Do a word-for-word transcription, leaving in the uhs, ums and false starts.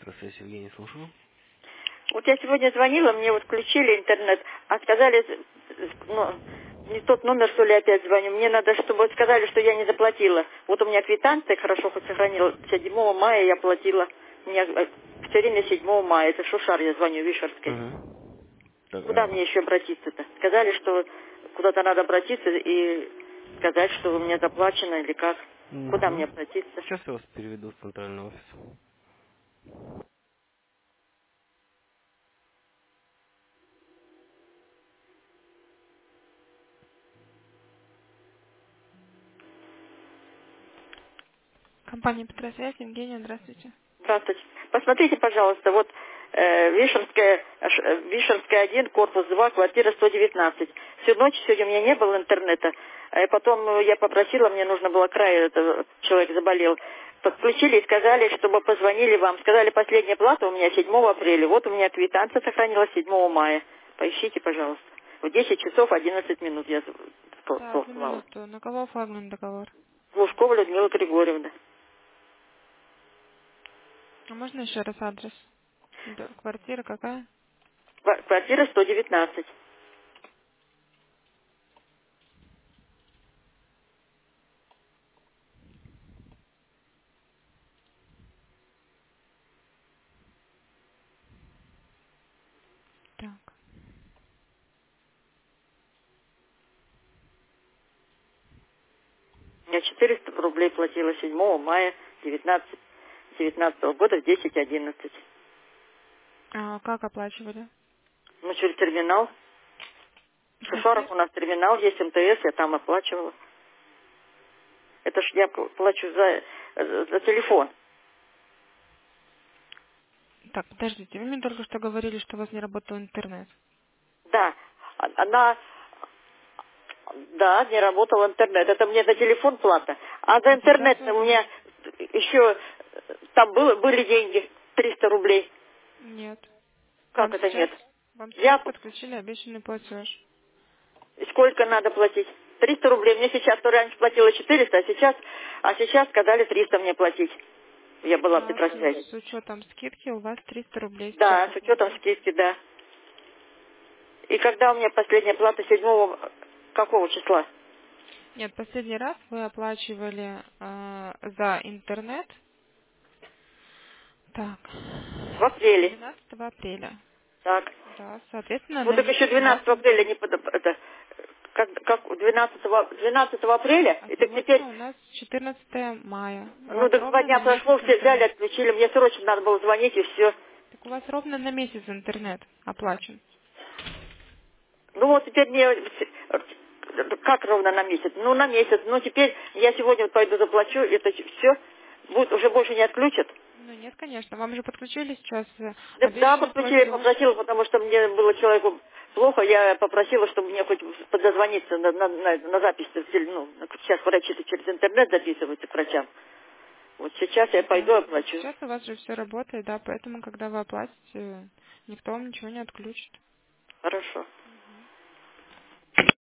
Здравствуйте, Евгений, слушаю. Вот я сегодня звонила, мне вот включили интернет, а сказали, ну, не тот номер, что ли, опять звоню. Мне надо, чтобы сказали, что я не заплатила. Вот у меня квитанция, хорошо хоть сохранила, седьмого мая я платила. У меня все время седьмого мая, это Шушар, я звоню, Вишерской. Угу. Так, Куда а, мне еще обратиться-то? Сказали, что куда-то надо обратиться и сказать, что у меня заплачено или как. Куда мне угу. обратиться? Сейчас я вас переведу в центральный офис. Компания Петросвязь, Евгения, здравствуйте. Здравствуйте. Посмотрите, пожалуйста, вот э, Вишерская, ш- э, Вишерская один, корпус два, квартира сто девятнадцать. Всю ночь сегодня у меня не было интернета. Э, потом э, я попросила, мне нужно было край, это, человек заболел. Подключили и сказали, чтобы позвонили вам. Сказали, последняя плата у меня седьмого апреля. Вот у меня квитанция сохранилась седьмого мая. Поищите, пожалуйста. В десять часов одиннадцать минут я Да, одну слала. минуту. На кого оформлен договор? Лужкова Людмила Григорьевна. А можно еще раз адрес? Да, квартира какая? Ква- Квартира сто девятнадцать. Так. Я четыреста рублей платила седьмого мая девятнадцатого года в десять одиннадцать. А как оплачивали? Ну, через терминал. В Шушарах Какие? у нас терминал есть, МТС, я там оплачивала. Это ж я пл- плачу за, за за телефон. Так, подождите, вы мне только что говорили, что у вас не работал интернет. Да, а- она, да, не работал интернет. Это мне за телефон плата. А за А сейчас интернет вы... у меня еще там было, были деньги, триста рублей. Нет. Как Вам это сейчас... нет? Вам сейчас Я подключили обещанный платеж. Сколько надо платить? Триста рублей. Мне сейчас, то раньше платила четыреста, а сейчас, а сейчас сказали триста мне платить. Я была в А с, Петросвязи. с учетом скидки у вас триста рублей сейчас Да, с учетом оформлено. скидки, да. И когда у меня последняя плата седьмого какого числа? Нет, последний раз вы оплачивали э, за интернет. Так. В апреле. двенадцатого апреля. Так. Да, соответственно, Вот на так еще месяц у вас... двенадцатого апреля не под... это, как, как двенадцатого, двенадцатого апреля, А и так теперь, сегодня у нас четырнадцатое мая. У ну вас так два ровно дня на месяц прошло, все взяли, интернет. отключили, мне срочно надо было звонить и все. Так у вас ровно на месяц интернет оплачен. Ну вот теперь мне как ровно на месяц? Ну на месяц. Ну теперь я сегодня вот пойду заплачу, это все. Будет, уже больше не отключат. Ну нет, конечно. Вам же подключили сейчас э, Да, да, обещанный подключили, я платеж. попросила, потому что мне было человеку плохо, я попросила, чтобы мне хоть подозвониться на, на, на, на запись, в теле- ну, сейчас врачи через интернет записываются к врачам. Вот сейчас я пойду Да. Вот оплачу. сейчас у вас же все работает, да, поэтому, когда вы оплатите, никто вам ничего не отключит. Хорошо.